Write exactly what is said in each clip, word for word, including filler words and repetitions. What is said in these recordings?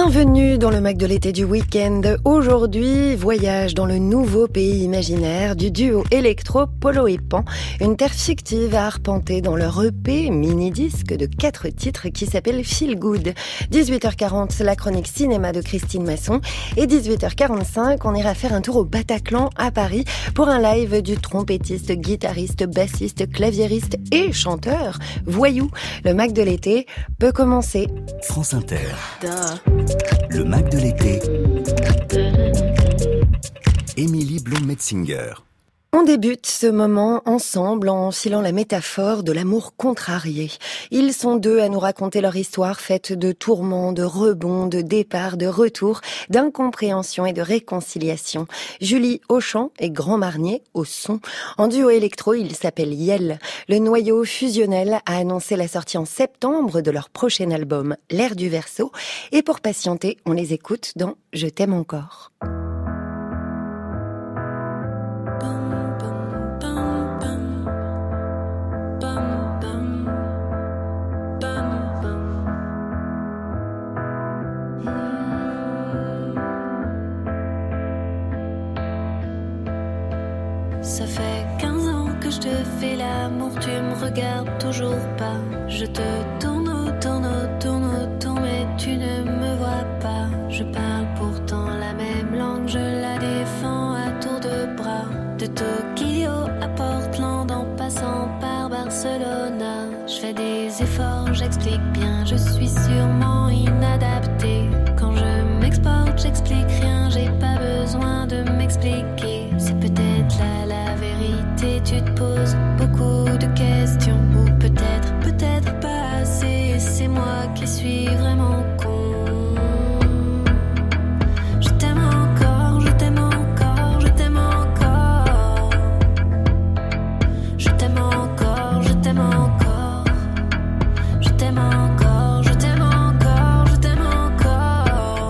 Bienvenue dans le Mac de l'été du week-end. Aujourd'hui, voyage dans le nouveau pays imaginaire du duo électro Polo et Pan, une terre fictive à arpenter dans leur E P mini-disque de quatre titres qui s'appelle Feel Good. dix-huit heures quarante, la chronique cinéma de Christine Masson, et dix-huit heures quarante-cinq, on ira faire un tour au Bataclan à Paris pour un live du trompettiste, guitariste, bassiste, claviériste et chanteur Voyou. Le Mac de l'été peut commencer. France Inter. Le Mac de l'été. Émilie Blum-Metzinger. On débute ce moment ensemble en filant la métaphore de l'amour contrarié. Ils sont deux à nous raconter leur histoire faite de tourments, de rebonds, de départs, de retours, d'incompréhension et de réconciliation. Julie au chant et Grand Marnier au son. En duo électro, ils s'appellent Yel. Le noyau fusionnel a annoncé la sortie en septembre de leur prochain album, L'air du verso. Et pour patienter, on les écoute dans Je t'aime encore. Ça fait quinze ans que je te fais l'amour, tu me regardes toujours pas. Je te tourne autour, autour, autour, mais tu ne me vois pas. Je parle pourtant la même langue, je la défends à tour de bras. De Tokyo à Portland en passant par Barcelona. Je fais des efforts, j'explique bien, je suis sûrement inadaptée. Quand je m'exporte, j'explique rien, j'ai pas besoin de m'expliquer. C'est peut-être là la vérité, tu te poses beaucoup de questions. Ou peut-être, peut-être pas assez, c'est moi qui suis vraiment con. Je t'aime encore, je t'aime encore, je t'aime encore. Je t'aime encore, je t'aime encore. Je t'aime encore, je t'aime encore, je t'aime encore.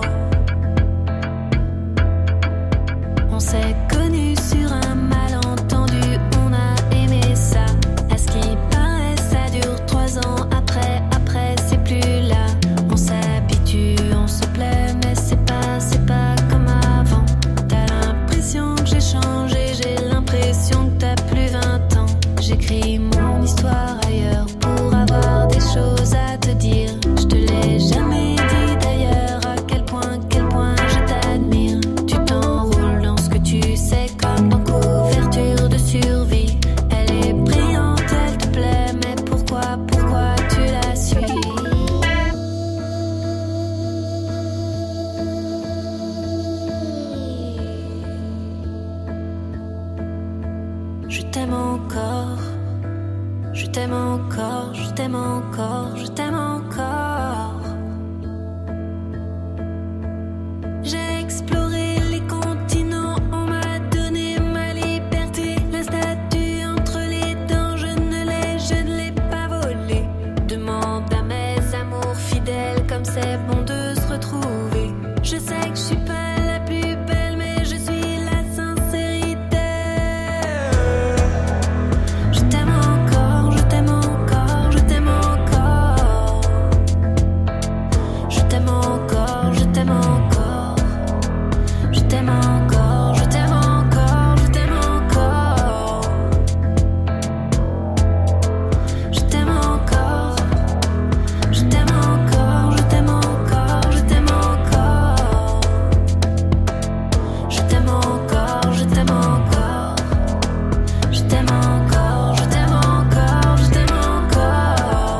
On s'est connus sur un malentendu, on a aimé ça. À ce qui paraît, ça dure trois ans. Après, après, c'est plus là. On s'habitue, on se plaît, mais c'est pas, c'est pas comme avant. T'as l'impression que j'ai changé, j'ai l'impression que t'as plus vingt ans. J'écris mon histoire ailleurs pour avoir des choses à te dire. Je te l'ai jamais dit d'ailleurs, à quel point, quel point je t'admire. Tu t'enroules dans ce que tu sais comme dans couverture de survie. Elle est brillante, elle te plaît, mais pourquoi, pourquoi tu la suis? Je t'aime encore, je t'aime encore, je t'aime encore, je t'aime encore. J'ai exploré les continents, on m'a donné ma liberté. La statue entre les dents, je ne l'ai, je ne l'ai pas volée. Demande à mes amours fidèles comme c'est bon de se retrouver. Je sais que je suis pas la plus belle, mais je suis la sincérité. Je t'aime encore, je t'aime encore, je t'aime encore. Je t'aime encore, je t'aime encore. Je t'aime encore, je t'aime encore, je t'aime encore. Je t'aime encore, je t'aime encore, je t'aime encore, je t'aime encore. Je t'aime encore, je t'aime encore. Je t'aime encore, je t'aime encore, je t'aime encore.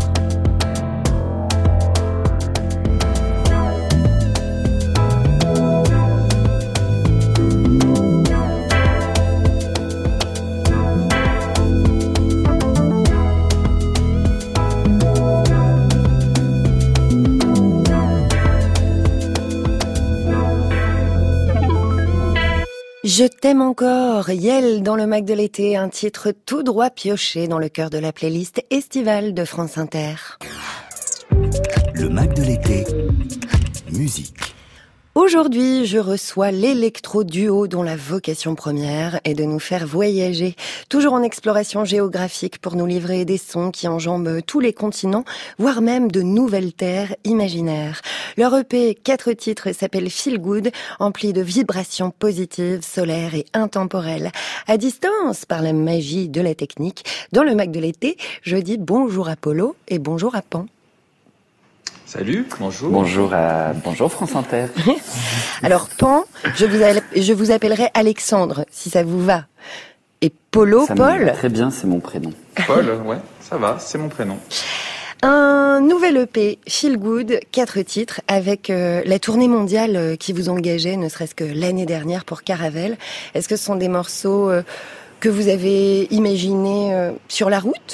Je t'aime encore, Yel dans le Mac de l'été, un titre tout droit pioché dans le cœur de la playlist estivale de France Inter. Le Mac de l'été. Musique. Aujourd'hui, je reçois l'électro-duo dont la vocation première est de nous faire voyager, toujours en exploration géographique pour nous livrer des sons qui enjambent tous les continents, voire même de nouvelles terres imaginaires. Leur E P, quatre titres, s'appelle Feel Good, empli de vibrations positives, solaires et intemporelles. À distance, par la magie de la technique, dans le Mac de l'été, je dis bonjour à Polo et bonjour à Pan. Salut, bonjour. Bonjour à bonjour France Inter. Alors Pan, je vous, a... je vous appellerai Alexandre, si ça vous va. Et Polo, ça Paul. Me va très bien, c'est mon prénom. Paul, ouais, ça va, c'est mon prénom. Un nouvel E P, Feel Good, quatre titres, avec euh, la tournée mondiale euh, qui vous engageait, ne serait-ce que l'année dernière pour Caravelle. Est-ce que ce sont des morceaux euh, que vous avez imaginés euh, sur la route ?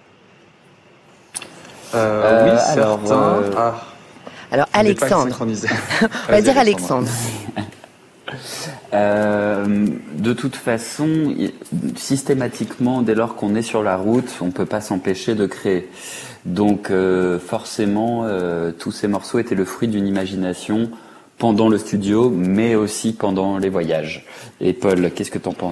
Euh, Euh, oui, alors, certains. euh, Ah, Alors on n'est pas Alexandre, synchronisés. on va dire Alexandre. Euh, de toute façon, y- systématiquement, dès lors qu'on est sur la route, on peut pas s'empêcher de créer. Donc, euh, forcément, euh, tous ces morceaux étaient le fruit d'une imagination pendant le studio, mais aussi pendant les voyages. Et Paul, qu'est-ce que t'en penses ?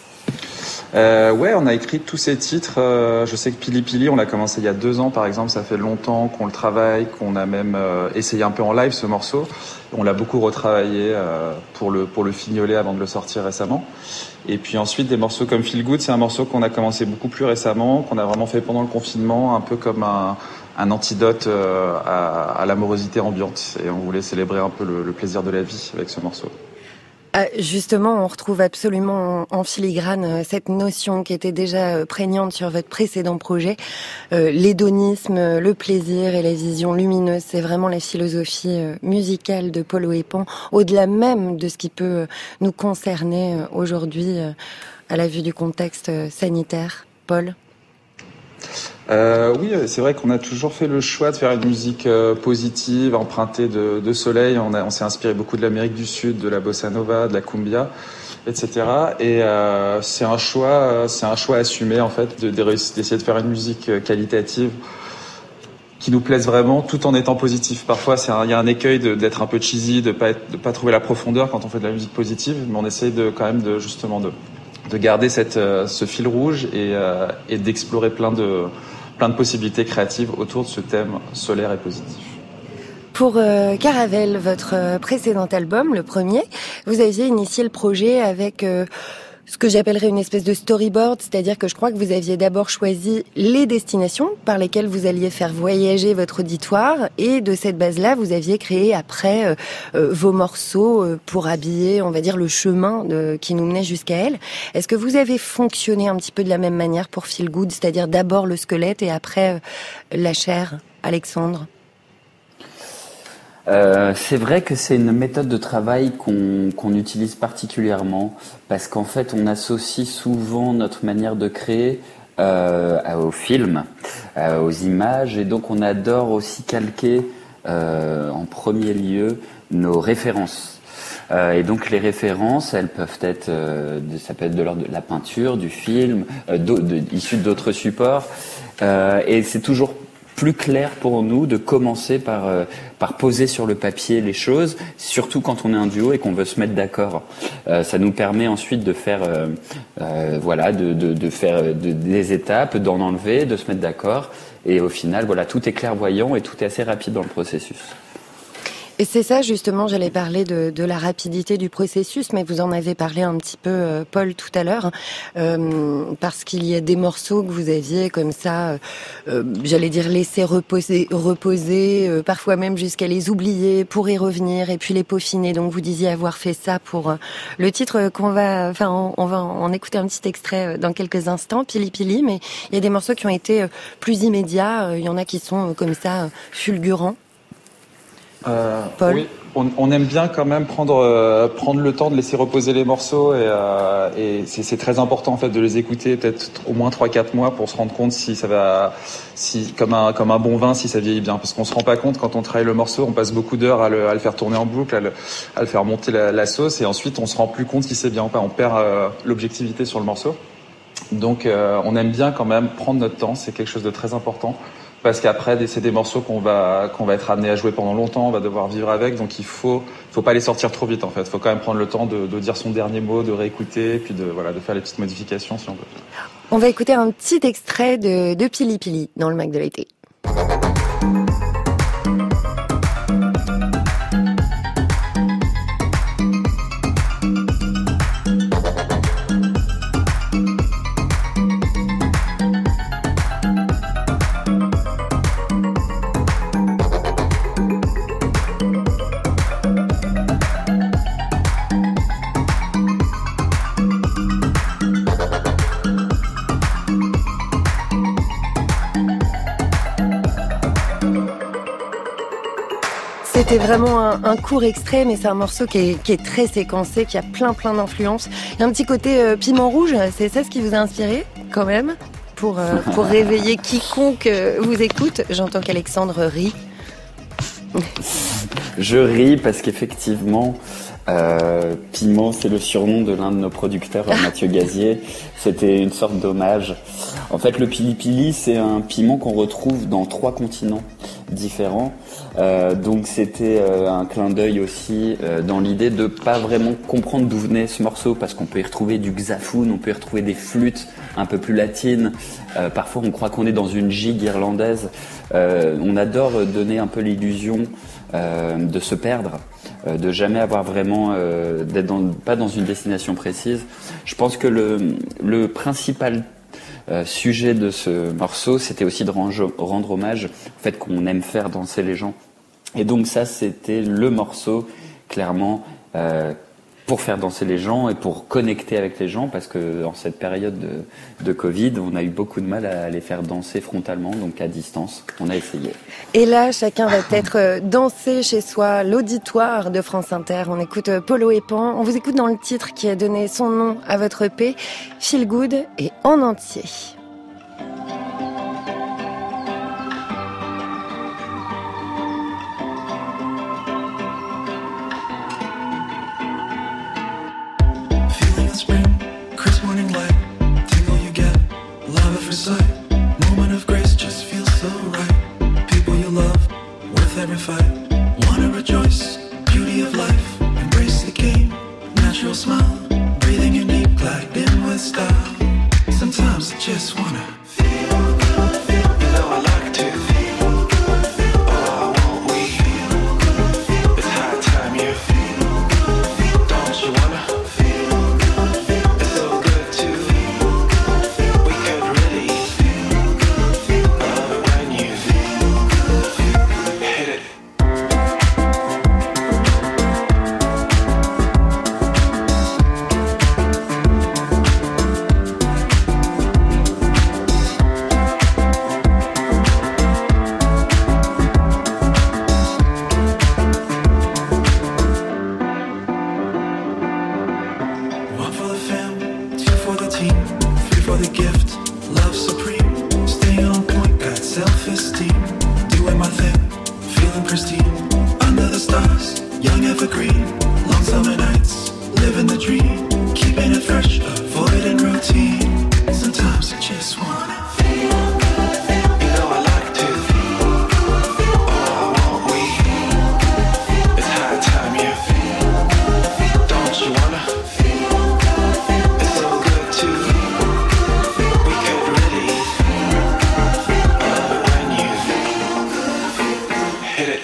Euh, ouais, on a écrit tous ces titres. Euh, je sais que Pili Pili, on l'a commencé il y a deux ans, par exemple. Ça fait longtemps qu'on le travaille, qu'on a même euh, essayé un peu en live ce morceau. On l'a beaucoup retravaillé euh, pour le pour le fignoler avant de le sortir récemment. Et puis ensuite, des morceaux comme Feel Good, c'est un morceau qu'on a commencé beaucoup plus récemment, qu'on a vraiment fait pendant le confinement, un peu comme un un antidote euh, à, à l'amorosité ambiante. Et on voulait célébrer un peu le, le plaisir de la vie avec ce morceau. Ah, justement, on retrouve absolument en, en filigrane euh, cette notion qui était déjà euh, prégnante sur votre précédent projet, euh, l'hédonisme, euh, le plaisir et la vision lumineuse. C'est vraiment la philosophie euh, musicale de Polo et Pan, au-delà même de ce qui peut euh, nous concerner euh, aujourd'hui euh, à la vue du contexte euh, sanitaire. Paul ? Euh, oui, c'est vrai qu'on a toujours fait le choix de faire une musique euh, positive, empruntée de, de soleil. On, a, on s'est inspiré beaucoup de l'Amérique du Sud, de la bossa nova, de la cumbia, et cetera. Et euh, c'est un choix, c'est un choix assumé en fait, de, de réussir, d'essayer de faire une musique qualitative qui nous plaise vraiment, tout en étant positif. Parfois, c'est il y a un écueil de, d'être un peu cheesy, de pas être, de pas trouver la profondeur quand on fait de la musique positive, mais on essaye de quand même de justement de de garder cette euh, ce fil rouge et euh, et d'explorer plein de plein de possibilités créatives autour de ce thème solaire et positif. Pour euh, Caravelle, votre euh, précédent album, le premier, vous aviez initié le projet avec euh, ce que j'appellerais une espèce de storyboard, c'est-à-dire que je crois que vous aviez d'abord choisi les destinations par lesquelles vous alliez faire voyager votre auditoire, et de cette base-là, vous aviez créé après euh, euh, vos morceaux euh, pour habiller, on va dire, le chemin de, qui nous menait jusqu'à elle. Est-ce que vous avez fonctionné un petit peu de la même manière pour Feel Good, c'est-à-dire d'abord le squelette et après euh, la chair, Alexandre ? Euh, c'est vrai que c'est une méthode de travail qu'on, qu'on utilise particulièrement parce qu'en fait on associe souvent notre manière de créer euh, au film, euh, aux images, et donc on adore aussi calquer euh, en premier lieu nos références. Euh, et donc les références, elles peuvent être, euh, de, ça peut être de l'ordre de la peinture, du film, euh, de, de, issues d'autres supports, euh, et c'est toujours plus clair pour nous de commencer par euh, par poser sur le papier les choses, surtout quand on est un duo et qu'on veut se mettre d'accord. Euh, ça nous permet ensuite de faire euh, euh, voilà de de de faire de, des étapes, d'en enlever, de se mettre d'accord, et au final voilà, tout est clairvoyant et tout est assez rapide dans le processus. Et c'est ça, justement, j'allais parler de, de la rapidité du processus, mais vous en avez parlé un petit peu, euh, Paul, tout à l'heure, euh, parce qu'il y a des morceaux que vous aviez comme ça, euh, j'allais dire laisser reposer, reposer euh, parfois même jusqu'à les oublier pour y revenir et puis les peaufiner. Donc vous disiez avoir fait ça pour euh, le titre qu'on va, enfin on, on va en écouter un petit extrait dans quelques instants, Pili Pili, mais il y a des morceaux qui ont été euh, plus immédiats, euh, il y en a qui sont euh, comme ça, euh, fulgurants. Euh, Paul. Oui, on, on aime bien quand même prendre euh, prendre le temps de laisser reposer les morceaux, et, euh, et c'est, c'est très important en fait de les écouter peut-être au moins trois quatre mois pour se rendre compte si ça va, si comme un comme un bon vin, si ça vieillit bien, parce qu'on se rend pas compte quand on travaille le morceau, on passe beaucoup d'heures à le, à le faire tourner en boucle, à le, à le faire monter la, la sauce, et ensuite on se rend plus compte si c'est bien ou pas, on perd euh, l'objectivité sur le morceau. Donc euh, on aime bien quand même prendre notre temps, c'est quelque chose de très important Parce qu'après, c'est des morceaux qu'on va, qu'on va être amené à jouer pendant longtemps, on va devoir vivre avec, donc il faut, faut pas les sortir trop vite en fait. Il faut quand même prendre le temps de, de dire son dernier mot, de réécouter, puis de, voilà, de faire les petites modifications si on veut. On va écouter un petit extrait de, de Pili Pili dans le Mac de l'été. C'était vraiment un, un court extrait, mais c'est un morceau qui est, qui est très séquencé, qui a plein plein d'influences. Il y a un petit côté euh, piment rouge, c'est ça ce qui vous a inspiré quand même pour, euh, pour réveiller quiconque euh, vous écoute. J'entends qu'Alexandre rit. Je ris parce qu'effectivement, euh, Piment, c'est le surnom de l'un de nos producteurs, Mathieu Gazier. C'était une sorte d'hommage. En fait, le Pili Pili, c'est un piment qu'on retrouve dans trois continents différents. Euh, donc c'était euh, un clin d'œil aussi euh, dans l'idée de pas vraiment comprendre d'où venait ce morceau, parce qu'on peut y retrouver du xafoun, on peut y retrouver des flûtes un peu plus latines. Euh, parfois, on croit qu'on est dans une gigue irlandaise. Euh, on adore donner un peu l'illusion euh, de se perdre, euh, de jamais avoir vraiment, euh, d'être dans, pas dans une destination précise. Je pense que le, le principal Euh, sujet de ce morceau, c'était aussi de rendre, rendre hommage au fait qu'on aime faire danser les gens. Et donc ça, c'était le morceau, clairement, euh, pour faire danser les gens et pour connecter avec les gens, parce que en cette période de, de Covid, on a eu beaucoup de mal à les faire danser frontalement, donc à distance. On a essayé. Et là, chacun va peut-être danser chez soi, l'auditoire de France Inter. On écoute Polo et Pan. On vous écoute dans le titre qui a donné son nom à votre E P, Feel Good et en entier. Moment of grace just feels so right. People you love, worth every fight. Wanna rejoice, beauty of life. Embrace the game, natural smile. Breathing in deep, gliding with style. Sometimes I just wanna feel good, feel good. You know I like to feel good, feel good. Oh, won't we feel good, feel good. It's high time you feel good, feel good. Don't you wanna feel good, feel good. It's so good to feel good, feel good. We could really feel good, feel good. Love it when you feel good, feel good. Hit it. One for the fam, two for the team, three for the gift, love supreme. Staying on point, got self-esteem. Doing my thing, feeling pristine. Under the stars, young evergreen. Long summer nights, living the dream. Keeping it fresh, avoiding routine. Sometimes I just wanna feel good, feel good. You know I like to feel good, feel good. Oh, won't we feel good, feel good. It's high time you feel good, feel good. Don't you wanna feel good, feel good. It's so good to feel good, feel good. We could really feel good, feel good. Love it when you feel good, feel good. Hit it.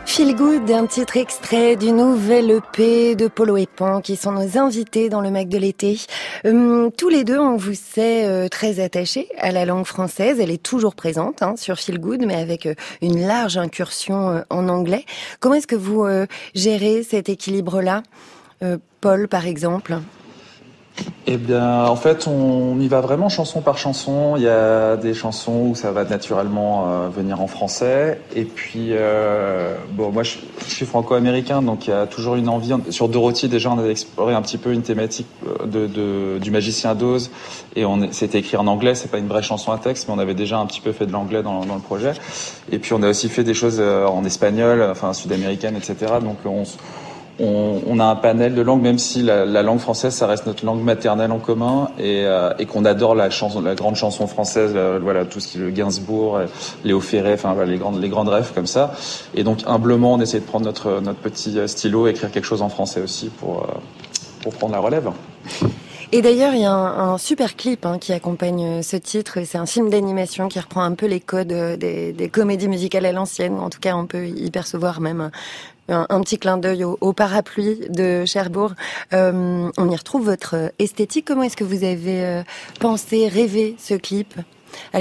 Feel Good, un titre extrait du nouvel E P de Polo et Pan qui sont nos invités dans le Mac de l'été. Hum, tous les deux, on vous sait euh, très attachés à la langue française. Elle est toujours présente hein, sur Feel Good, mais avec euh, une large incursion euh, en anglais. Comment est-ce que vous euh, gérez cet équilibre-là, euh, Paul, par exemple ? Eh bien, en fait, on y va vraiment chanson par chanson. Il y a des chansons où ça va naturellement euh, venir en français. Et puis, euh, bon, moi, je, je suis franco-américain, donc il y a toujours une envie. Sur Dorothy, déjà, on avait exploré un petit peu une thématique de, de, du magicien d'Oz. Et on, c'était écrit en anglais. C'est pas une vraie chanson à texte, mais on avait déjà un petit peu fait de l'anglais dans, dans le projet. Et puis, on a aussi fait des choses en espagnol, enfin, sud-américaine, et cetera. Donc, on On, on a un panel de langues, même si la, la langue française, ça reste notre langue maternelle en commun, et, euh, et qu'on adore la chanson, la grande chanson française, la, voilà, tout ce qui est le Gainsbourg, Léo Ferré, enfin voilà, les grandes, les grandes rêves comme ça. Et donc humblement, on essaie de prendre notre notre petit stylo, et écrire quelque chose en français aussi pour euh, pour prendre la relève. Et d'ailleurs, il y a un, un super clip hein, qui accompagne ce titre. C'est un film d'animation qui reprend un peu les codes des, des comédies musicales à l'ancienne. En tout cas, on peut y percevoir même un, un petit clin d'œil au, au parapluie de Cherbourg. Euh, on y retrouve votre esthétique. Comment est-ce que vous avez euh, pensé, rêvé ce clip, Alexandre ?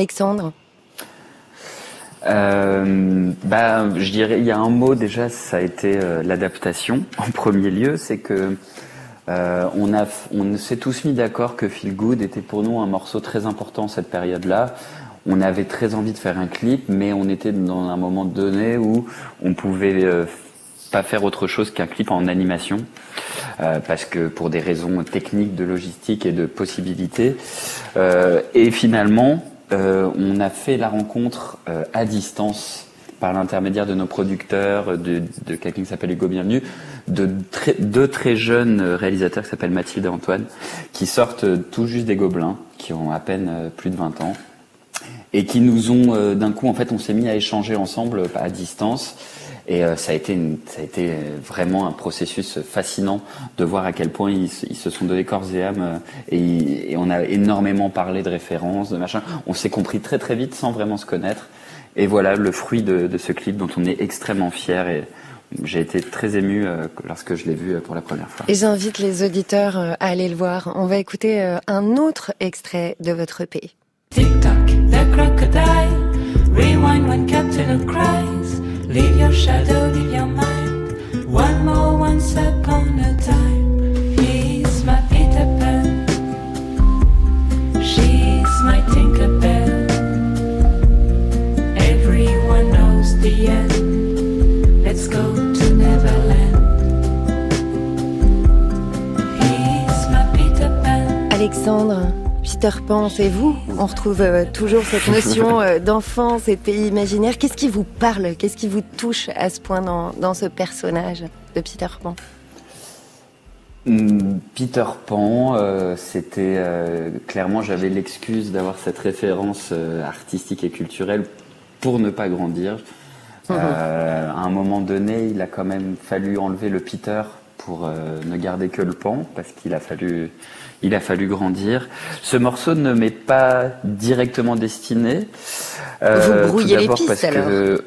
Euh, bah, je dirais, il y a un mot déjà, ça a été euh, l'adaptation en premier lieu. C'est que Euh, on a, on s'est tous mis d'accord que Feel Good était pour nous un morceau très important cette période-là. On avait très envie de faire un clip, mais on était dans un moment donné où on pouvait euh, pas faire autre chose qu'un clip en animation, euh, parce que pour des raisons techniques, de logistique et de possibilités. Euh, et finalement, euh, on a fait la rencontre euh, à distance, par l'intermédiaire de nos producteurs, de, de quelqu'un qui s'appelle Hugo Bienvenu, de très, deux très jeunes réalisateurs qui s'appellent Mathilde et Antoine, qui sortent tout juste des Gobelins, qui ont à peine plus de vingt ans, et qui nous ont, euh, d'un coup, en fait, on s'est mis à échanger ensemble à distance, et euh, ça a été une, ça a été vraiment un processus fascinant de voir à quel point ils, ils se sont donnés corps et âme, euh, et, et on a énormément parlé de références, de machin. On s'est compris très très vite sans vraiment se connaître. Et voilà le fruit de, de ce clip dont on est extrêmement fiers, et j'ai été très ému euh, lorsque je l'ai vu euh, pour la première fois. Et j'invite les auditeurs euh, à aller le voir. On va écouter euh, un autre extrait de votre E P. Tick-tock, the crocodile. Rewind when Captain cries. Leave your shadow, leave your mind. One more once upon a time. He's my Peter Pan. She's my Tinkerbell. Everyone knows the end. Let's go to Neverland. He's my Peter Pan. Alexandre, Peter Pan, c'est vous. On retrouve euh, toujours cette notion euh, d'enfance et de pays imaginaire. Qu'est-ce qui vous parle ? Qu'est-ce qui vous touche à ce point dans, dans ce personnage de Peter Pan ? Peter Pan, euh, c'était euh, clairement, j'avais l'excuse d'avoir cette référence euh, artistique et culturelle pour ne pas grandir. Mmh. Euh, à un moment donné, il a quand même fallu enlever le Peter pour euh, ne garder que le Pan, parce qu'il a fallu, il a fallu grandir. Ce morceau ne m'est pas directement destiné. Euh, Vous brouillez les pistes parce alors. Que,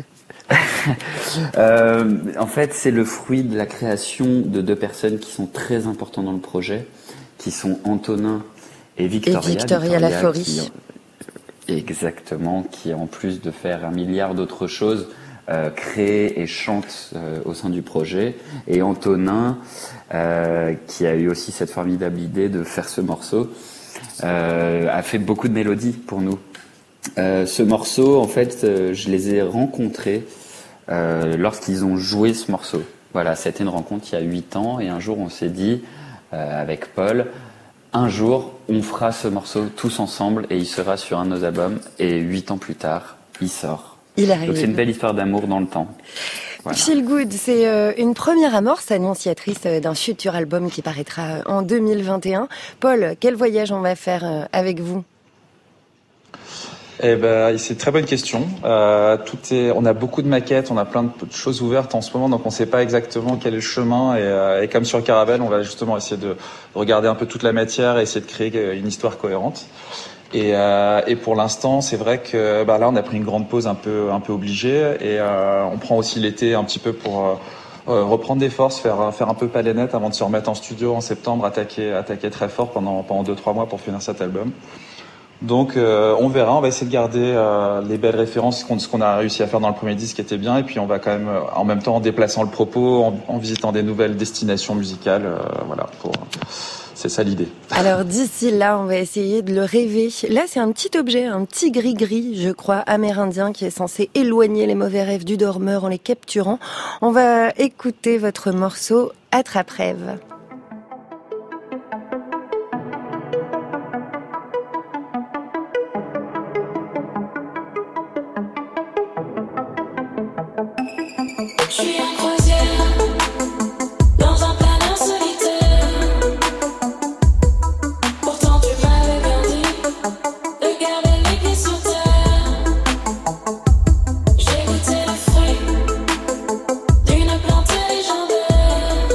euh, en fait, c'est le fruit de la création de deux personnes qui sont très importantes dans le projet, qui sont Antonin et Victoria. Et Victoria, Victoria Laforie. Qui, exactement, qui en plus de faire un milliard d'autres choses, euh, crée et chante euh, au sein du projet. Et Antonin, euh, qui a eu aussi cette formidable idée de faire ce morceau, euh, a fait beaucoup de mélodies pour nous. Euh, ce morceau, en fait, euh, je les ai rencontrés euh, lorsqu'ils ont joué ce morceau. Voilà, c'était une rencontre il y a huit ans, et un jour on s'est dit, euh, avec Paul, un jour on fera ce morceau tous ensemble et il sera sur un de nos albums, et huit ans plus tard, il sort. Il arrive. Donc c'est une belle histoire d'amour dans le temps. Voilà. Feel Good, c'est euh, une première amorce annonciatrice euh, d'un futur album qui paraîtra en deux mille vingt et un. Paul, quel voyage on va faire euh, avec vous ? Eh ben, c'est une très bonne question. Euh, tout est, on a beaucoup de maquettes, on a plein de choses ouvertes en ce moment, donc on ne sait pas exactement quel est le chemin. Et, euh, et comme sur Caravelle, on va justement essayer de regarder un peu toute la matière et essayer de créer une histoire cohérente. Et, euh, et pour l'instant, c'est vrai que bah là, on a pris une grande pause un peu, un peu obligée, et euh, on prend aussi l'été un petit peu pour euh, euh, reprendre des forces, faire, faire un peu palais net avant de se remettre en studio en septembre, attaquer, attaquer très fort pendant, pendant deux trois mois pour finir cet album. Donc euh, on verra, on va essayer de garder euh, les belles références, ce qu'on a réussi à faire dans le premier disque qui était bien, et puis on va quand même, euh, en même temps, en déplaçant le propos, en, en visitant des nouvelles destinations musicales, euh, voilà, pour, c'est ça l'idée. Alors d'ici là, on va essayer de le rêver. Là, c'est un petit objet, un petit gris-gris, je crois, amérindien, qui est censé éloigner les mauvais rêves du dormeur en les capturant. On va écouter votre morceau Attrape-rêve. Je suis en croisière, dans un planeur solitaire. Pourtant tu m'avais bien dit de garder les pieds sur terre. J'ai goûté le fruit d'une plante légendaire.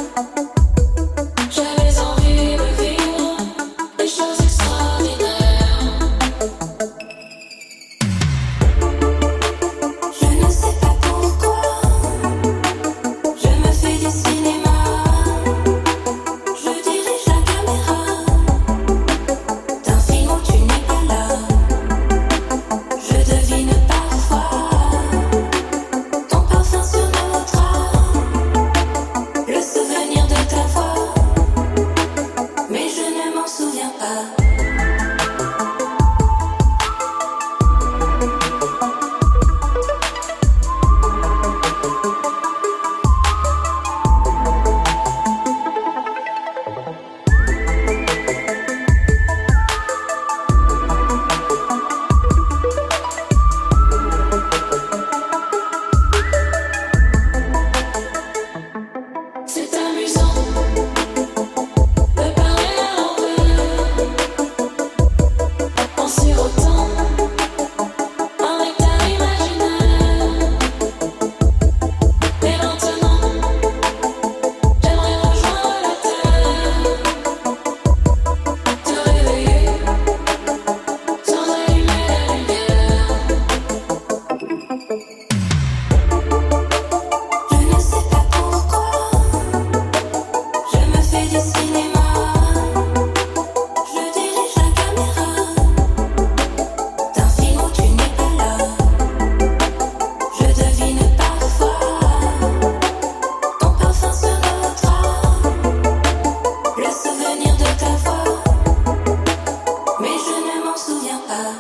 J'avais envie de vivre des choses extraordinaires. Je ne sais pas pourquoi je me fais du cinéma. Je dirige la caméra d'un film où tu n'es pas là. Je devine parfois ton parfum sur nos draps, le souvenir de ta voix, mais je ne m'en souviens pas. C'est amusant de parler à l'envers en sirotant un rectangle imaginaire. Mais maintenant, j'aimerais rejoindre la terre, te réveiller sans allumer la lumière. Je ne sais pas pourquoi je me fais du cinéma. Je dirige la caméra d'un film où tu n'es pas là. Je devine parfois ton parfum sur nos draps, le souvenir de ta voix, mais je ne m'en souviens pas.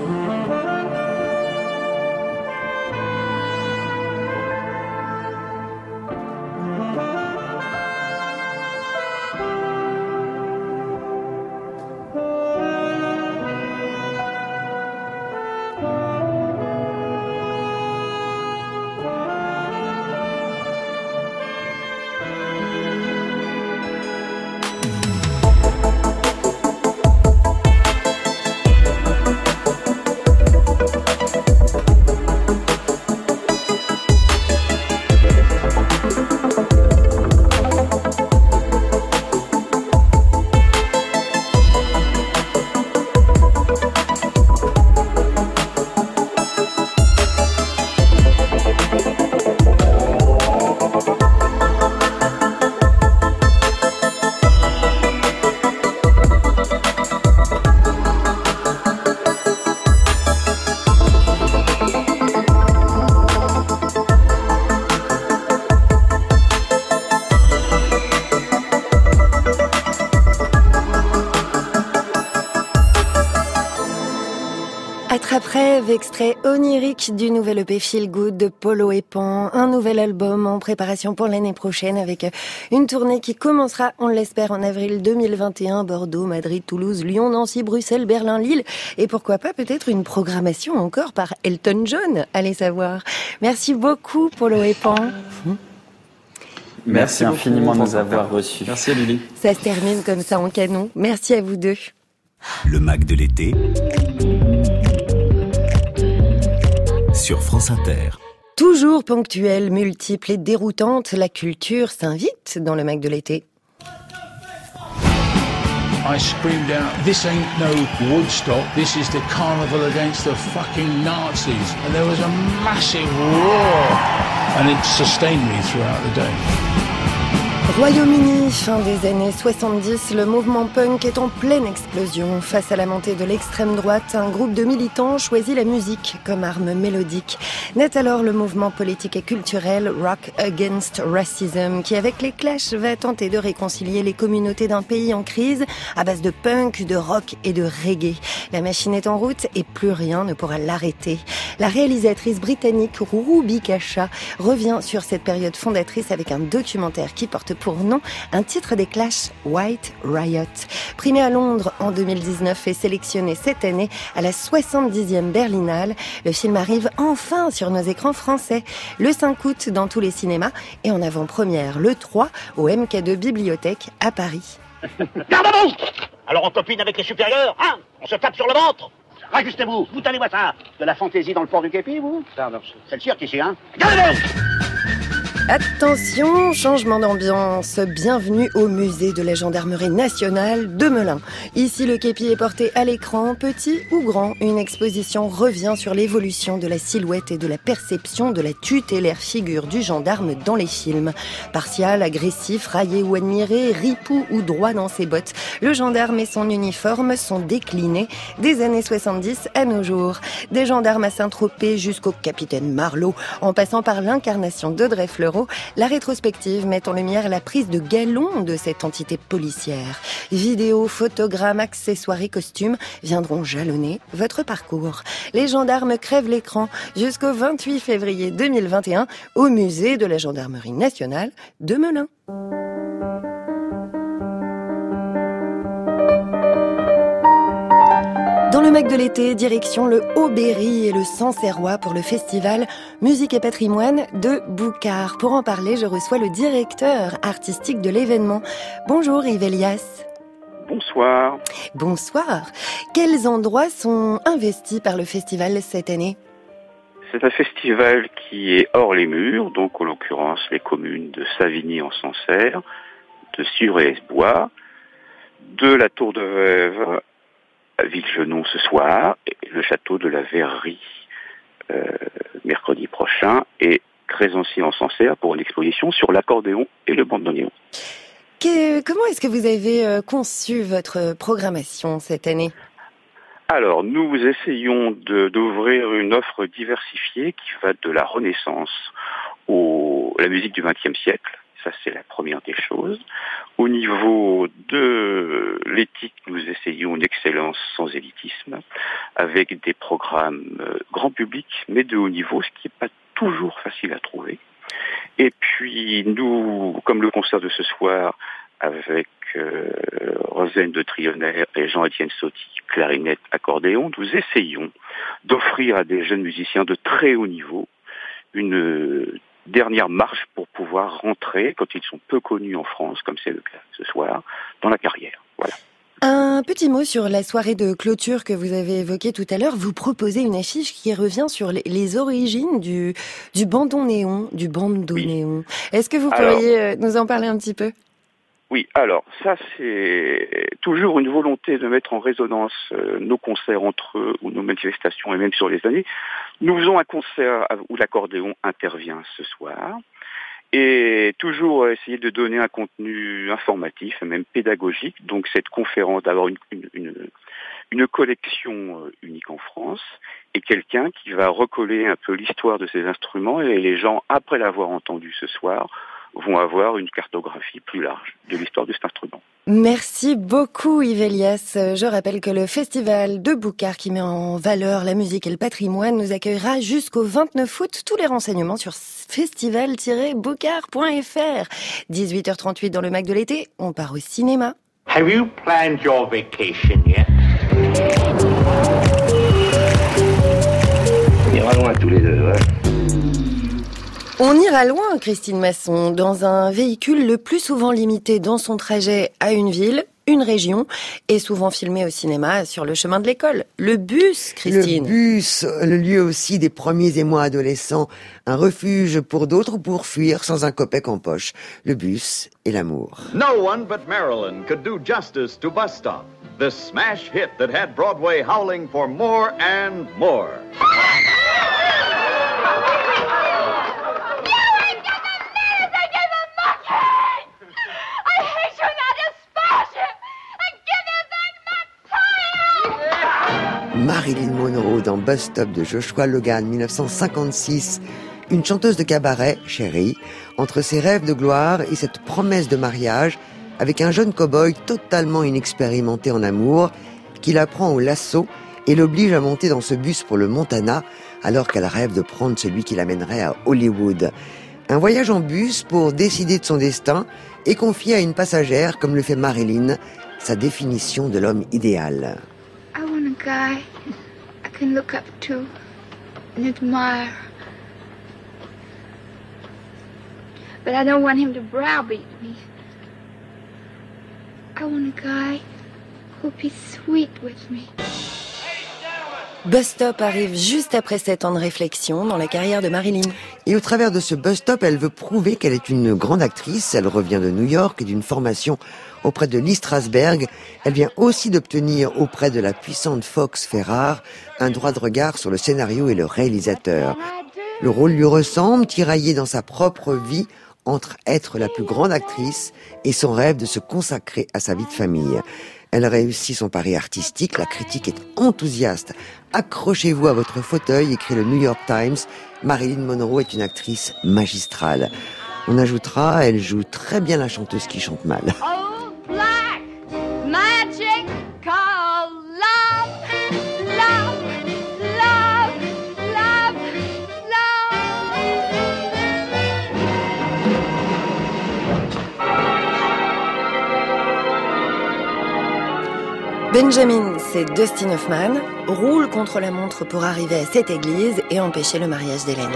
Attrape-rêve, extrait onirique du nouvel E P Feel Good de Polo et Pan, un nouvel album en préparation pour l'année prochaine avec une tournée qui commencera, on l'espère, en avril deux mille vingt et un, Bordeaux, Madrid, Toulouse, Lyon, Nancy, Bruxelles, Berlin, Lille, et pourquoi pas peut-être une programmation encore par Elton John, allez savoir. Merci beaucoup Polo et Pan. Merci, Merci infiniment de beaucoup, nous avoir reçus. Merci Lily. Ça se termine comme ça en canon. Merci à vous deux. Le Mac de l'été sur France Inter. Toujours ponctuelle, multiple et déroutante, la culture s'invite dans le Mac de l'été. I screamed out, "This ain't no Woodstock, this is the carnival against the fucking Nazis." And there was a massive roar, and it sustained me throughout the day. Royaume-Uni, fin des années soixante-dix, le mouvement punk est en pleine explosion. Face à la montée de l'extrême droite, un groupe de militants choisit la musique comme arme mélodique. Naît alors le mouvement politique et culturel Rock Against Racism, qui avec les Clash va tenter de réconcilier les communautés d'un pays en crise à base de punk, de rock et de reggae. La machine est en route et plus rien ne pourra l'arrêter. La réalisatrice britannique Ruby Kasha revient sur cette période fondatrice avec un documentaire qui porte pour nom un titre des Clash, White Riot. Primé à Londres en deux mille dix-neuf et sélectionné cette année à la soixante-dixième Berlinale, le film arrive enfin sur nos écrans français le cinq août dans tous les cinémas et en avant-première le trois au M K deux Bibliothèque à Paris. Garde à vous! Alors on copine avec les supérieurs, hein? On se tape sur le ventre? Rajustez-vous, vous tenez-moi ça! De la fantaisie dans le port du képi, vous? C'est le cirque ici, hein? Gardez-vous! Attention, changement d'ambiance. Bienvenue au musée de la gendarmerie nationale de Melun. Ici, le képi est porté à l'écran, petit ou grand. Une exposition revient sur l'évolution de la silhouette et de la perception de la tutélaire figure du gendarme dans les films. Partial, agressif, raillé ou admiré, ripou ou droit dans ses bottes, le gendarme et son uniforme sont déclinés des années soixante-dix à nos jours. Des gendarmes à Saint-Tropez jusqu'au capitaine Marlowe, en passant par l'incarnation d'Audrey Fleurot, la rétrospective met en lumière la prise de galon de cette entité policière. Vidéos, photogrammes, accessoires et costumes viendront jalonner votre parcours. Les gendarmes crèvent l'écran jusqu'au vingt-huit février deux mille vingt et un au musée de la gendarmerie nationale de Melun. Dans le Mac de l'été, direction le Haut-Berry et le Sancerrois pour le festival Musique et Patrimoine de Boucard. Pour en parler, je reçois le directeur artistique de l'événement. Bonjour Yves Elias. Bonsoir. Bonsoir. Quels endroits sont investis par le festival cette année ? C'est un festival qui est hors les murs, donc en l'occurrence les communes de Savigny en Sancerre, de Suresbois, de la Tour de Vèvre à Villegenon ce soir, et le château de la Verrerie euh, mercredi prochain, et Crésancy en Sancerre pour une exposition sur l'accordéon et le bandoneon. Que, comment est-ce que vous avez euh, conçu votre programmation cette année ? Alors, nous essayons de, d'ouvrir une offre diversifiée qui va de la Renaissance au, à la musique du vingtième siècle. Ça, c'est la première des choses. Au niveau de l'éthique, nous essayons une excellence sans élitisme, avec des programmes euh, grand public, mais de haut niveau, ce qui n'est pas toujours facile à trouver. Et puis, nous, comme le concert de ce soir, avec euh, Rosen de Trionnaire et Jean-Étienne Sauty, clarinette, accordéon, nous essayons d'offrir à des jeunes musiciens de très haut niveau une euh, dernière marche pour pouvoir rentrer, quand ils sont peu connus en France, comme c'est le cas ce soir, dans la carrière. Voilà. Un petit mot sur la soirée de clôture que vous avez évoquée tout à l'heure. Vous proposez une affiche qui revient sur les, les origines du, du bandoneon, du bandoneon. Est-ce que vous pourriez alors, nous en parler un petit peu ? Oui, alors ça c'est toujours une volonté de mettre en résonance euh, nos concerts entre eux ou nos manifestations et même sur les années. Nous faisons un concert où l'accordéon intervient ce soir et toujours essayer de donner un contenu informatif et même pédagogique. Donc cette conférence d'avoir une, une, une, une collection unique en France et quelqu'un qui va recoller un peu l'histoire de ces instruments et les gens, après l'avoir entendu ce soir, vont avoir une cartographie plus large de l'histoire de cet instrument. Merci beaucoup Yves Elias. Je rappelle que le festival de Boucard qui met en valeur la musique et le patrimoine nous accueillera jusqu'au vingt-neuf août. Tous les renseignements sur festival tiret boucard point f r. dix-huit heures trente-huit dans le Mac de l'été, on part au cinéma. Have you planned your vacation yet? On ira loin tous les deux, ouais. On ira loin, Christine Masson, dans un véhicule le plus souvent limité dans son trajet à une ville, une région et souvent filmé au cinéma sur le chemin de l'école. Le bus, Christine. Le bus, le lieu aussi des premiers émois adolescents, un refuge pour d'autres pour fuir sans un copec en poche. Le bus et l'amour. No one but Marilyn could do justice to Bus Stop, this smash hit that had Broadway howling for more and more. Marilyn Monroe dans Bus Stop de Joshua Logan, dix-neuf cent cinquante-six. Une chanteuse de cabaret, chérie, entre ses rêves de gloire et cette promesse de mariage avec un jeune cow-boy totalement inexpérimenté en amour qui la prend au lasso et l'oblige à monter dans ce bus pour le Montana alors qu'elle rêve de prendre celui qui l'amènerait à Hollywood. Un voyage en bus pour décider de son destin et confier à une passagère, comme le fait Marilyn, sa définition de l'homme idéal. I want a guy I can look up to and admire. But I don't want him to browbeat me. I want a guy who'll be sweet with me. Bus Stop arrive juste après sept ans de réflexion dans la carrière de Marilyn. Et au travers de ce Bus Stop, elle veut prouver qu'elle est une grande actrice. Elle revient de New York et d'une formation auprès de Lee Strasberg. Elle vient aussi d'obtenir auprès de la puissante Fox Ferrar un droit de regard sur le scénario et le réalisateur. Le rôle lui ressemble, tiraillé dans sa propre vie entre être la plus grande actrice et son rêve de se consacrer à sa vie de famille. Elle réussit son pari artistique, la critique est enthousiaste. Accrochez-vous à votre fauteuil, écrit le New York Times. Marilyn Monroe est une actrice magistrale. On ajoutera, elle joue très bien la chanteuse qui chante mal. Oh, black magic called love, love, love, love, Benjamin, c'est Dustin Hoffman, roule contre la montre pour arriver à cette église et empêcher le mariage d'Hélène.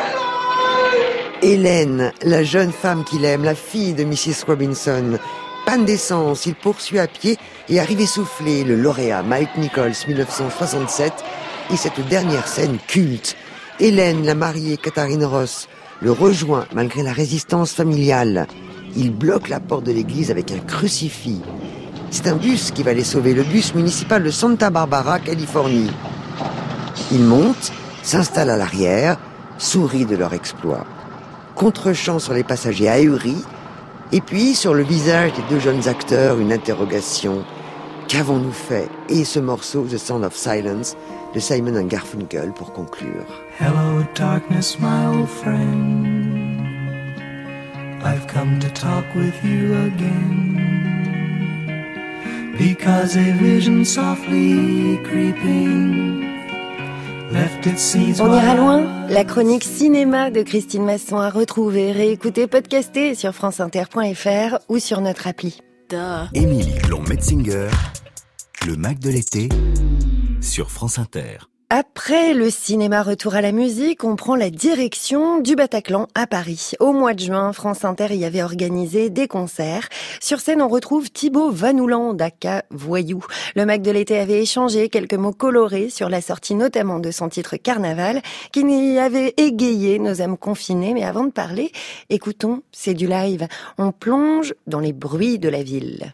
Hélène, la jeune femme qu'il aime, la fille de missus Robinson. Panne d'essence, il poursuit à pied et arrive essoufflé. Le lauréat Mike Nichols, dix-neuf cent soixante-sept, et cette dernière scène culte. Hélène, la mariée Katharine Ross, le rejoint malgré la résistance familiale. Il bloque la porte de l'église avec un crucifix. C'est un bus qui va les sauver, le bus municipal de Santa Barbara, Californie. Ils montent, s'installent à l'arrière, sourient de leur exploit. Contre-champ sur les passagers ahuris, et puis sur le visage des deux jeunes acteurs, une interrogation. Qu'avons-nous fait? Et ce morceau, The Sound of Silence, de Simon and Garfunkel, pour conclure. Hello, darkness, my old friend. I've come to talk with you again. Because a vision softly creeping left its seeds. On ira loin. La chronique cinéma de Christine Masson à retrouver, réécouter, podcaster sur franceinter point f r ou sur notre appli. Émilie Blond-Metzinger, le Mac de l'été sur France Inter. Après le cinéma, retour à la musique, on prend la direction du Bataclan à Paris. Au mois de juin, France Inter y avait organisé des concerts. Sur scène, on retrouve Thibaut Vanouland, aka Voyou. Le Mac de l'été avait échangé quelques mots colorés sur la sortie notamment de son titre Carnaval, qui n'y avait égayé nos âmes confinées. Mais avant de parler, écoutons, c'est du live. On plonge dans les bruits de la ville.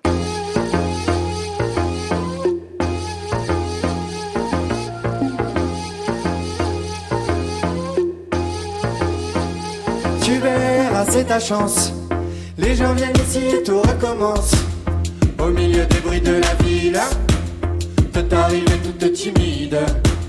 Tu verras, c'est ta chance. Les gens viennent ici et tout recommence. Au milieu des bruits de la ville, de t'arriver toute timide.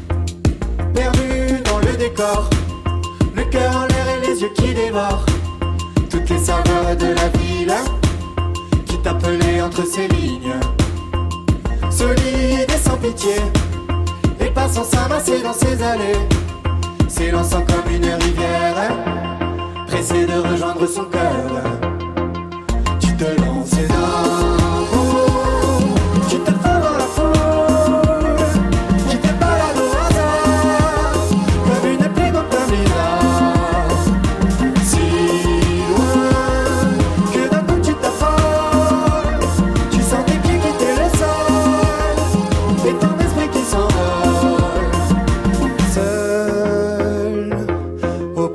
Perdu dans le décor, le cœur en l'air et les yeux qui dévorent. Toutes les saveurs de la ville qui t'appelaient entre ces lignes. Solide et sans pitié, et passant s'amasser dans ses allées, s'élançant comme une rivière, pressé de rejoindre son cœur. Tu te lances dans, tu te fonds dans la foule, tu te balades au hasard, comme une pluie dans un village. Si loin, que d'un coup tu t'affoles, tu sens tes pieds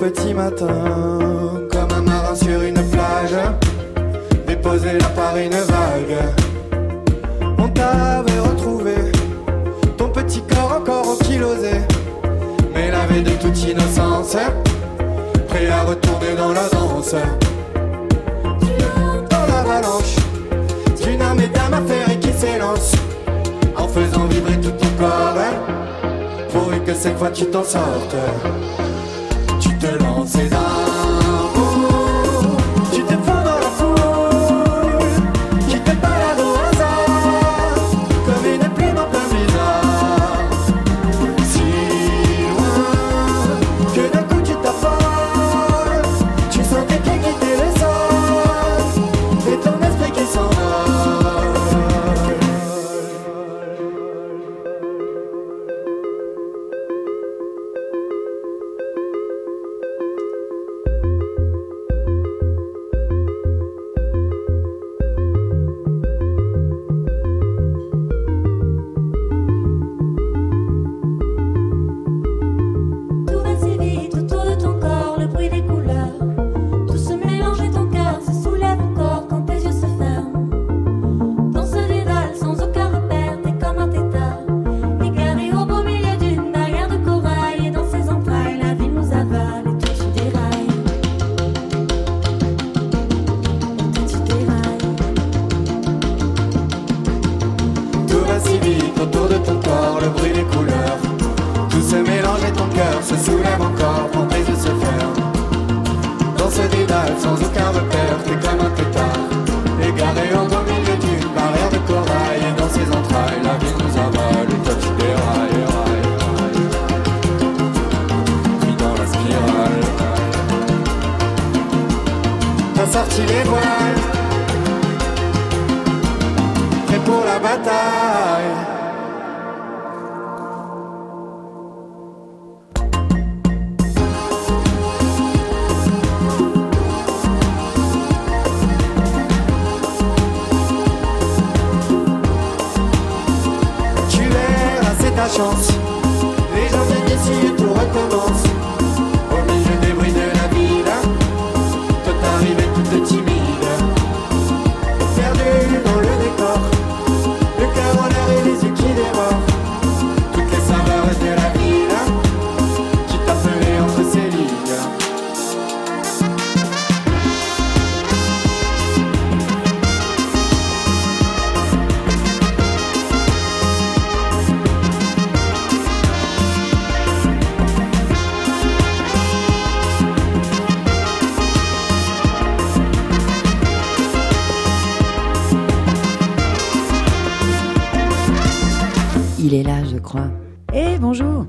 petit matin, comme un marin sur une plage, déposé là par une vague. On t'avait retrouvé, ton petit corps encore ankylosé, mais lavé de toute innocence, prêt à retourner dans la danse. Dans l'avalanche d'une armée d'âmes affairées qui s'élance, en faisant vibrer tout ton corps, pourvu que cette fois tu t'en sortes. Tu te lances et d'un coup, tu te fonds dans la foule, qui te balade au hasard, comme une plume en plein blizzard. Si loin, que d'un coup tu t'affoles, tu sens tes pieds quitter le sol, et ton esprit qui s'envole. Sorti les voiles, prêt pour la bataille. Tu verras, c'est ta chance. Les gens viennent ici et tout recommence. Au milieu des bruits de la ville, toi t'arrives toute timide, perdu dans le décor, le cœur en l'air et les yeux qui dévorent toutes les saveurs de la ville qui t'appelait entre ses lignes. Il est là, je crois. Eh, bonjour.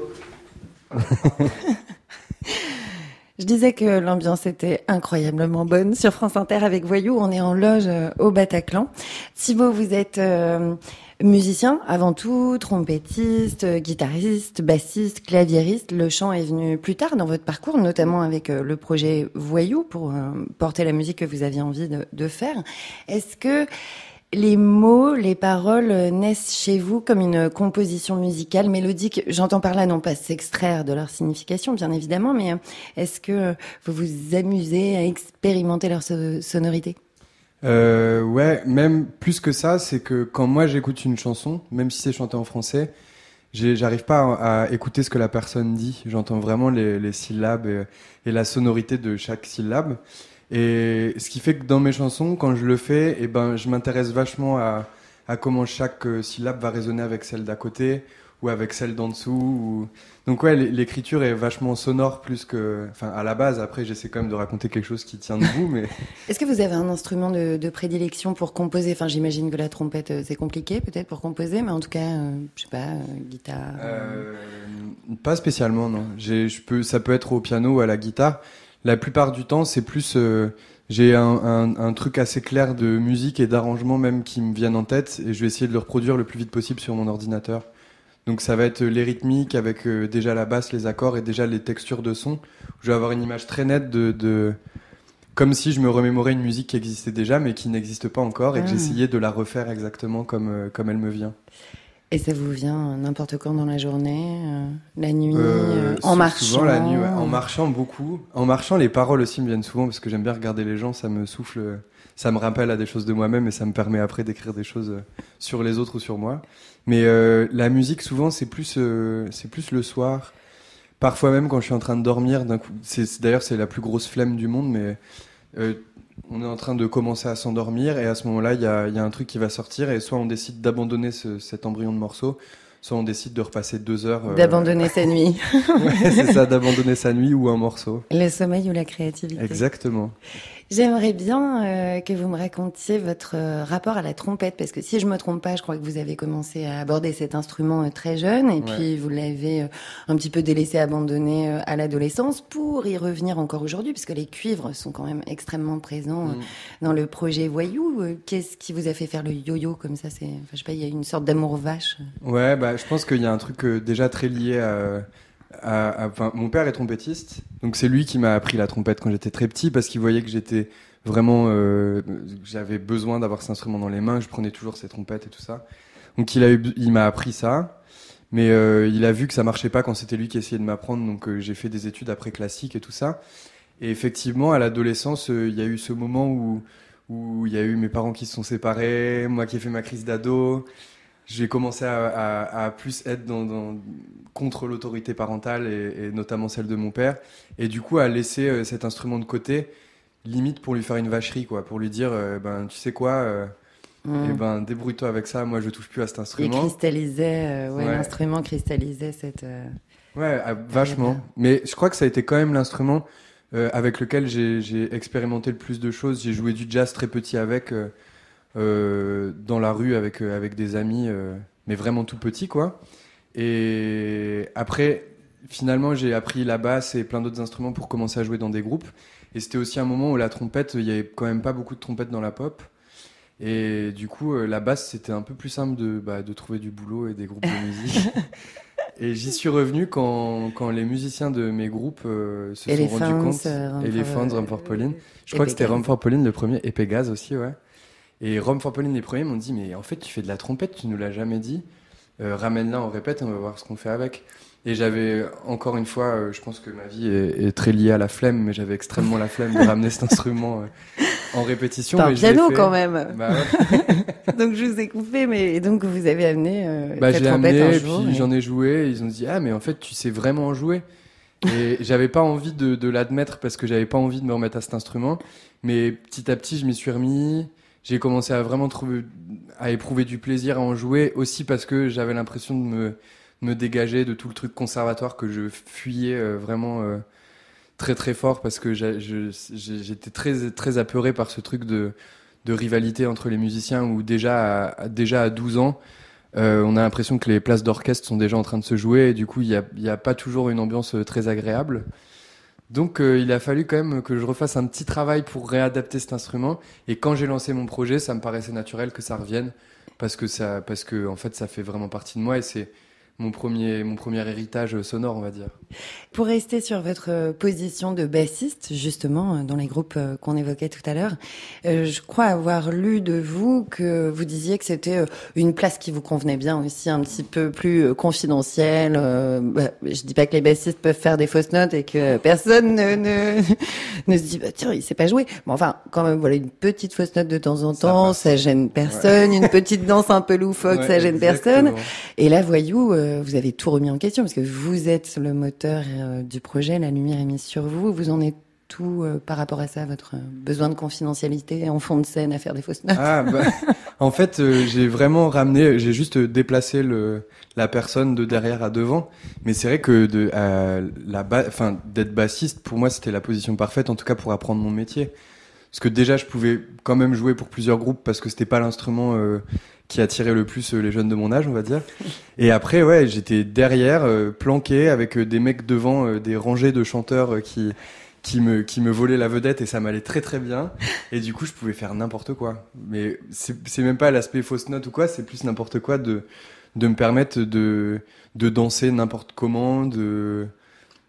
Je disais que l'ambiance était incroyablement bonne sur France Inter avec Voyou. On est en loge au Bataclan. Thibaut, vous êtes euh, musicien avant tout, trompettiste, guitariste, bassiste, claviériste. Le chant est venu plus tard dans votre parcours, notamment avec euh, le projet Voyou pour euh, porter la musique que vous aviez envie de, de faire. Est-ce que les mots, les paroles naissent chez vous comme une composition musicale, mélodique? J'entends par là non pas s'extraire de leur signification, bien évidemment, mais est-ce que vous vous amusez à expérimenter leur so- sonorité? euh, Ouais, même plus que ça, c'est que quand moi j'écoute une chanson, même si c'est chanté en français, j'ai, j'arrive pas à, à écouter ce que la personne dit. J'entends vraiment les, les syllabes et, et la sonorité de chaque syllabe. Et ce qui fait que dans mes chansons, quand je le fais, eh ben, je m'intéresse vachement à, à comment chaque syllabe va résonner avec celle d'à côté ou avec celle d'en dessous. Ou... Donc ouais, l'écriture est vachement sonore plus que... Enfin, à la base, après, j'essaie quand même de raconter quelque chose qui tient debout, mais... Est-ce que vous avez un instrument de, de prédilection pour composer? Enfin, j'imagine que la trompette, c'est compliqué peut-être pour composer, mais en tout cas, euh, je sais pas, euh, guitare... Euh, pas spécialement, non. J'ai, je peux, ça peut être au piano ou à la guitare. La plupart du temps, c'est plus... Euh, j'ai un, un, un truc assez clair de musique et d'arrangement même qui me viennent en tête et je vais essayer de le reproduire le plus vite possible sur mon ordinateur. Donc ça va être les rythmiques avec euh, déjà la basse, les accords et déjà les textures de son. Je vais avoir une image très nette de... de comme si je me remémorais une musique qui existait déjà mais qui n'existe pas encore et que Ah. j'essayais de la refaire exactement comme, euh, comme elle me vient. Et ça vous vient n'importe quand dans la journée, euh, la nuit, Euh, euh, en marchant? Souvent la nuit, ouais. En marchant beaucoup. En marchant, les paroles aussi me viennent souvent parce que j'aime bien regarder les gens, ça me souffle, ça me rappelle à des choses de moi-même et ça me permet après d'écrire des choses sur les autres ou sur moi. Mais euh, la musique, souvent, c'est plus, euh, c'est plus le soir. Parfois même quand je suis en train de dormir, d'un coup, c'est, c'est, d'ailleurs c'est la plus grosse flemme du monde, mais euh, on est en train de commencer à s'endormir et à ce moment-là, il y a, y a un truc qui va sortir et soit on décide d'abandonner ce, cet embryon de morceau, soit on décide de repasser deux heures... Euh... D'abandonner sa nuit. Ouais, c'est ça, d'abandonner sa nuit ou un morceau. Le sommeil ou la créativité. Exactement. J'aimerais bien euh, que vous me racontiez votre euh, rapport à la trompette, parce que si je me trompe pas, je crois que vous avez commencé à aborder cet instrument euh, très jeune, et ouais. puis vous l'avez euh, un petit peu délaissé, abandonné euh, à l'adolescence, pour y revenir encore aujourd'hui, parce que les cuivres sont quand même extrêmement présents euh, mm. dans le projet Voyou. Euh, qu'est-ce qui vous a fait faire le yo-yo comme ça? C'est, enfin, je sais pas, il y a une sorte d'amour vache. Ouais, bah, je pense qu'il y a un truc euh, déjà très lié à... À, à, enfin, mon père est trompettiste, donc c'est lui qui m'a appris la trompette quand j'étais très petit parce qu'il voyait que j'étais vraiment, euh, j'avais besoin d'avoir cet instrument dans les mains, je prenais toujours ces trompettes et tout ça. Donc il a eu, il m'a appris ça, mais euh, il a vu que ça marchait pas quand c'était lui qui essayait de m'apprendre, donc euh, j'ai fait des études après classiques et tout ça. Et effectivement, à l'adolescence, euh, il y a eu ce moment où où il y a eu mes parents qui se sont séparés, moi qui ai fait ma crise d'ado. J'ai commencé à, à, à plus être dans, dans, contre l'autorité parentale et, et notamment celle de mon père. Et du coup, à laisser euh, cet instrument de côté, limite pour lui faire une vacherie, quoi, pour lui dire, euh, ben, tu sais quoi, euh, mmh. eh ben, débrouille-toi avec ça, moi je touche plus à cet instrument. Il cristallisait, euh, ouais, ouais. l'instrument cristallisait cette... Euh... Ouais, euh, vachement. Mais je crois que ça a été quand même l'instrument euh, avec lequel j'ai, j'ai expérimenté le plus de choses. J'ai joué du jazz très petit avec... Euh, Euh, dans la rue avec, euh, avec des amis, euh, mais vraiment tout petit, quoi. Et après, finalement, j'ai appris la basse et plein d'autres instruments pour commencer à jouer dans des groupes. Et c'était aussi un moment où la trompette, il y avait quand même pas beaucoup de trompettes dans la pop. Et du coup, euh, la basse, c'était un peu plus simple de, bah, de trouver du boulot et des groupes de musique. Et j'y suis revenu quand, quand les musiciens de mes groupes euh, se Elephants, sont rendus compte. euh, Elephants, Rum for Pauline. Je crois que c'était Rum for Pauline le premier, et Pégase aussi, ouais. Et Rum for Pauline, les premiers m'ont dit, mais en fait, tu fais de la trompette, tu nous l'as jamais dit. Euh, ramène-la, on répète, on va voir ce qu'on fait avec. Et j'avais, encore une fois, euh, je pense que ma vie est, est très liée à la flemme, mais j'avais extrêmement la flemme de ramener cet instrument euh, en répétition. C'est un mais piano fait... quand même. Bah ouais. Donc je vous ai coupé, mais et donc vous avez amené euh, bah, cette j'ai trompette amené, un jour. Puis et... j'en ai joué, et ils ont dit, ah mais en fait, tu sais vraiment en jouer. Et j'avais pas envie de, de l'admettre parce que j'avais pas envie de me remettre à cet instrument. Mais petit à petit, je m'y suis remis. J'ai commencé à vraiment trouver, à éprouver du plaisir à en jouer, aussi parce que j'avais l'impression de me, me dégager de tout le truc conservatoire que je fuyais euh, vraiment euh, très très fort parce que j'ai, je, j'étais très, très apeuré par ce truc de, de rivalité entre les musiciens où déjà à, déjà à douze ans, euh, on a l'impression que les places d'orchestre sont déjà en train de se jouer et du coup il n'y a, y a pas toujours une ambiance très agréable. Donc euh, il a fallu quand même que je refasse un petit travail pour réadapter cet instrument. Et quand j'ai lancé mon projet, ça me paraissait naturel que ça revienne parce que ça, parce que en fait, ça fait vraiment partie de moi et c'est mon premier, mon premier héritage sonore, on va dire. Pour rester sur votre position de bassiste, justement, dans les groupes qu'on évoquait tout à l'heure, euh, je crois avoir lu de vous que vous disiez que c'était une place qui vous convenait bien aussi, un petit peu plus confidentielle. Euh, bah, je dis pas que les bassistes peuvent faire des fausses notes et que personne ne, ne, ne se dit, bah, tiens, il sait pas jouer. Mais enfin, quand même, voilà, une petite fausse note de temps en temps, ça, ça gêne personne. Ouais. Une petite danse un peu loufoque, ouais, ça gêne exactement. Personne. Et là, Voyou, euh, vous avez tout remis en question parce que vous êtes le moteur euh, du projet, la lumière est mise sur vous. Vous en êtes tout euh, par rapport à ça, votre euh, besoin de confidentialité en fond de scène à faire des fausses notes? Ah, bah, en fait, euh, j'ai vraiment ramené, j'ai juste déplacé le, la personne de derrière à devant. Mais c'est vrai que de, euh, la ba- enfin, d'être bassiste, pour moi, c'était la position parfaite, en tout cas pour apprendre mon métier. Parce que déjà, je pouvais quand même jouer pour plusieurs groupes parce que c'était pas l'instrument euh, qui attirait le plus les jeunes de mon âge, on va dire. Et après, ouais, j'étais derrière, euh, planqué, avec euh, des mecs devant, euh, des rangées de chanteurs euh, qui qui me qui me volaient la vedette et ça m'allait très très bien. Et du coup, je pouvais faire n'importe quoi. Mais c'est c'est même pas l'aspect fausse note ou quoi, c'est plus n'importe quoi de de me permettre de de danser n'importe comment, de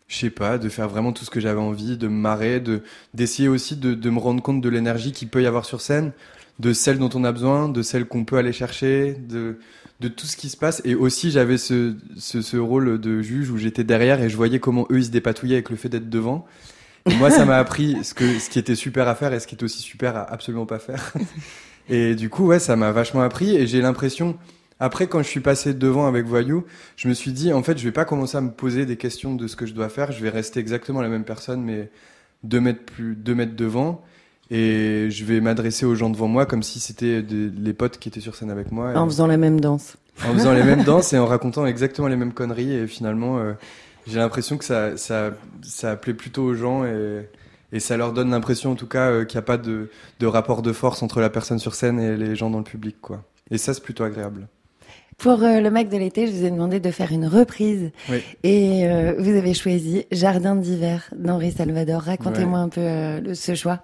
je sais pas, de faire vraiment tout ce que j'avais envie, de me marrer, de, d'essayer aussi de, de me rendre compte de l'énergie qu'il peut y avoir sur scène, de celle dont on a besoin, de celle qu'on peut aller chercher, de, de tout ce qui se passe. Et aussi, j'avais ce, ce, ce rôle de juge où j'étais derrière et je voyais comment eux, ils se dépatouillaient avec le fait d'être devant. Et moi, ça m'a appris ce, que, ce qui était super à faire et ce qui est aussi super à absolument pas faire. Et du coup, ouais, ça m'a vachement appris et j'ai l'impression... Après, quand je suis passé devant avec Voyou, je me suis dit, en fait, je vais pas commencer à me poser des questions de ce que je dois faire. Je vais rester exactement la même personne, mais deux mètres plus, deux mètres devant. Et je vais m'adresser aux gens devant moi comme si c'était des, les potes qui étaient sur scène avec moi. En et... faisant la même danse. En faisant les mêmes danses et en racontant exactement les mêmes conneries. Et finalement, euh, j'ai l'impression que ça, ça, ça plaît plutôt aux gens et, et ça leur donne l'impression, en tout cas, euh, qu'il n'y a pas de, de rapport de force entre la personne sur scène et les gens dans le public, quoi. Et ça, c'est plutôt agréable. Pour euh, le Mac de l'été, je vous ai demandé de faire une reprise. Oui. Et euh, vous avez choisi Jardin d'hiver d'Henri Salvador. Racontez-moi Ouais. un peu euh, le, ce choix.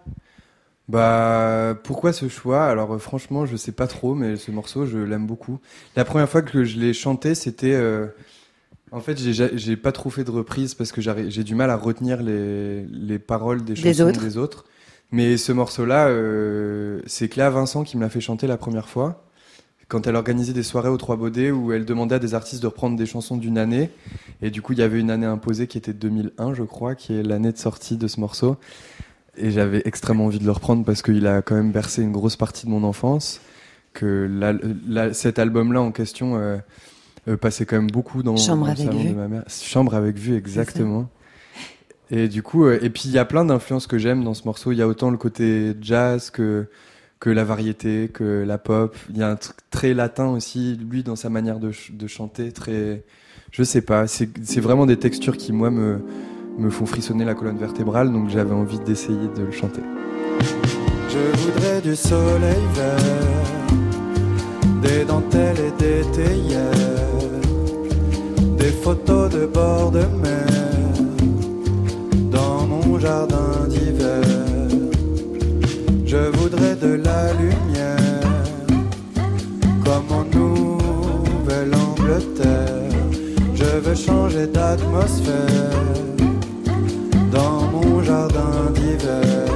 Bah, pourquoi ce choix? Alors, euh, franchement, je sais pas trop, mais ce morceau, je l'aime beaucoup. La première fois que je l'ai chanté, c'était... Euh... En fait, j'ai, j'ai pas trop fait de reprise parce que j'ai du mal à retenir les, les paroles des chansons Des autres. des autres. Mais ce morceau-là, euh, c'est Cléa Vincent qui me l'a fait chanter la première fois. Quand elle organisait des soirées aux Trois Baudets où elle demandait à des artistes de reprendre des chansons d'une année. Et du coup, il y avait une année imposée qui était deux mille un, je crois, qui est l'année de sortie de ce morceau. Et j'avais extrêmement envie de le reprendre parce qu'il a quand même bercé une grosse partie de mon enfance. Que la, la, cet album-là en question euh, euh, passait quand même beaucoup dans, Chambre dans le avec salon vue. de ma mère. Chambre avec vue, exactement. Et du coup, euh, et puis il y a plein d'influences que j'aime dans ce morceau. Il y a autant le côté jazz que... que la variété, que la pop. Il y a un truc très latin aussi, lui, dans sa manière de, ch- de chanter, très... Je sais pas, c'est, c'est vraiment des textures qui, moi, me, me font frissonner la colonne vertébrale, donc j'avais envie d'essayer de le chanter. Je voudrais du soleil vert, des dentelles et des théières, des photos de bord de mer, dans mon jardin d'hiver. Je voudrais de la lumière, comme en Nouvelle-Angleterre. Je veux changer d'atmosphère, dans mon jardin d'hiver.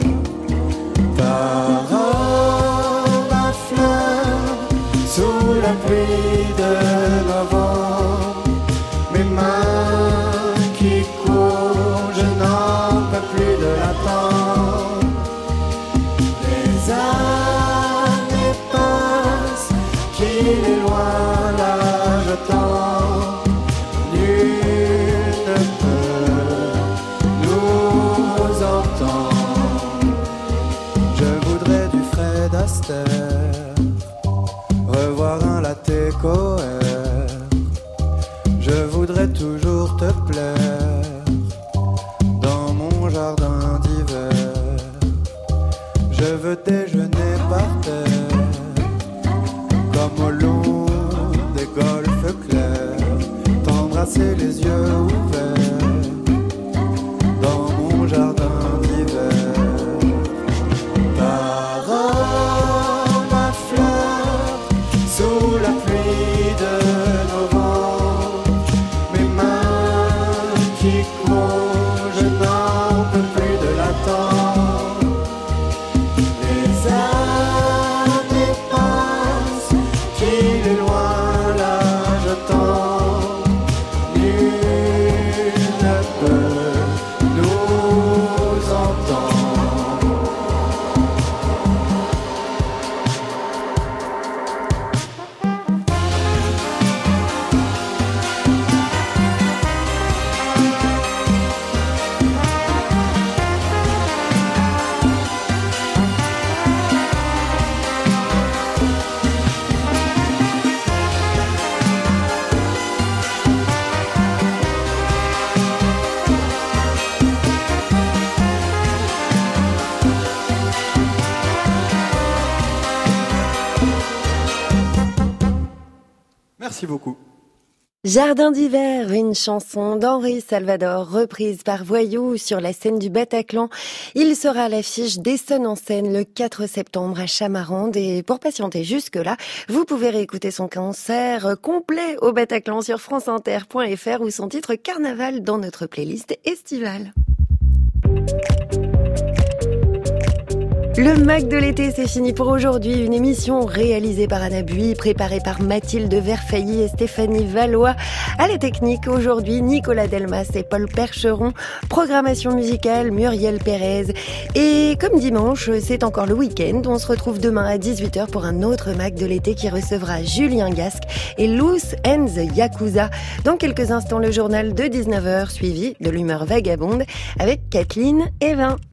Parole ma fleur, sous la pluie de novembre, mes mains qui courent, je n'en peux plus de l'attendre. Les années passent, qu'il est loin là je tends, nul ne peut nous entendre. Je voudrais du Fred Astaire, revoir un latte coère. Je voudrais toujours te plaire, dans mon jardin d'hiver. Je veux déjeuner par terre, comme au long des golfes clairs, t'embrasser les yeux ouverts, dans mon jardin d'hiver. Parole ma fleur, sous la pluie de novembre, mes mains qui courent, je n'en peux plus de l'attendre. Les années passent, qu'il est loin là je tends, nul ne peut nous entendre. Merci beaucoup. Jardin d'hiver, une chanson d'Henri Salvador reprise par Voyou sur la scène du Bataclan. Il sera à l'affiche d'Essonne en scène le quatre septembre à Chamarande et pour patienter jusque-là, vous pouvez réécouter son concert complet au Bataclan sur franceinter point fr ou son titre Carnaval dans notre playlist estivale. Le Mac de l'été, c'est fini pour aujourd'hui. Une émission réalisée par Anna Bui, préparée par Mathilde Verfailly et Stéphanie Valois. À la technique, aujourd'hui, Nicolas Delmas et Paul Percheron. Programmation musicale, Muriel Pérez. Et comme dimanche, c'est encore le week-end. On se retrouve demain à dix-huit heures pour un autre Mac de l'été qui recevra Julien Gasque et Loose and the Yakuza. Dans quelques instants, le journal de dix-neuf heures, suivi de l'humeur vagabonde avec Kathleen Evin.